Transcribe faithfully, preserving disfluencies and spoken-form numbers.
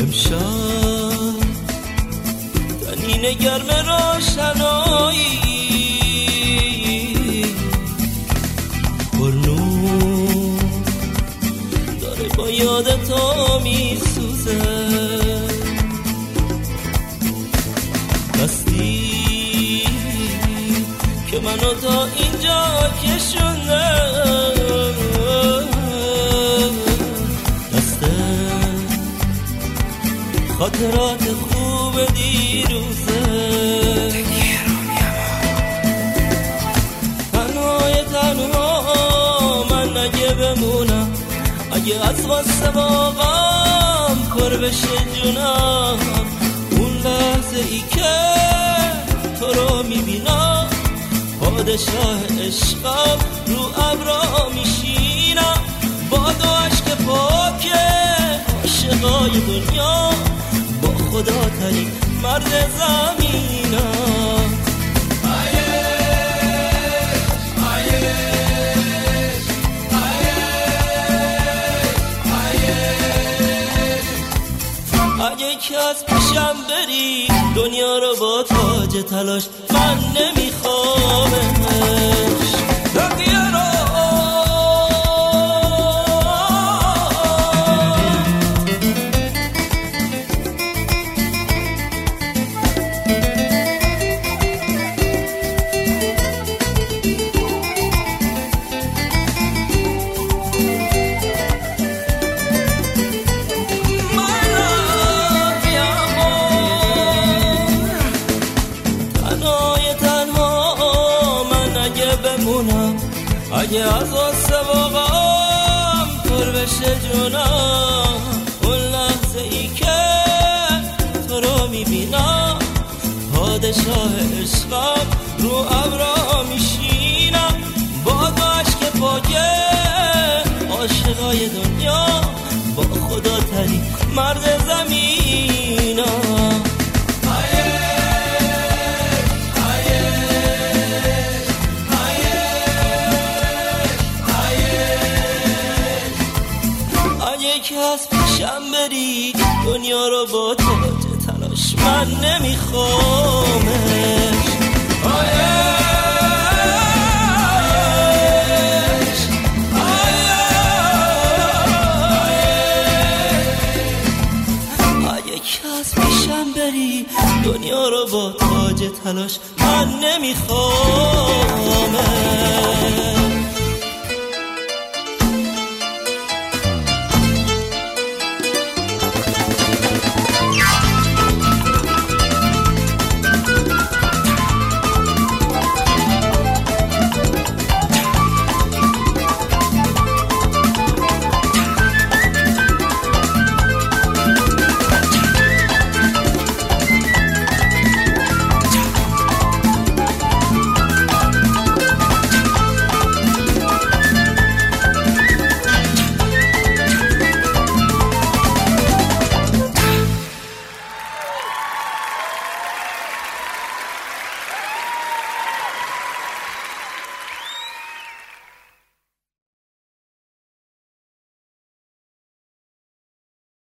امشب تنین گرم روشنایی پرنور داره با یاد تو میسوزه. دستی که منو تا اینجا کشونده، دسته خاطرات خوب دیروزه. تنهای تنها من اگه بمونم، اگه از غصه واقعم پر بشه جونم، اون لحظه ای که تو رو میبینم پادشاه عشقم رو ابرا میشینم. با دو عشق پاکه عاشقای دنیا، با خدا ترین مرد زمینم. اگه که از پیشم بری دنیا رو با تاج تلاش من نمیخوامش. بقیه رو اگه از غصه واقعم پر بشه جونم، اون لحظه ای که تو رو میبینم پادشاه عشقم رو ابرا میشینم. با دو عشق پاکه عاشقای دنیا، با خدا ترین مرد زمینم. که از پیشم بری دنیا رو با تاج تلاش من نمیخوامش. اگه که از پیشم بری دنیا رو با تاج تلاش من نمیخوامش.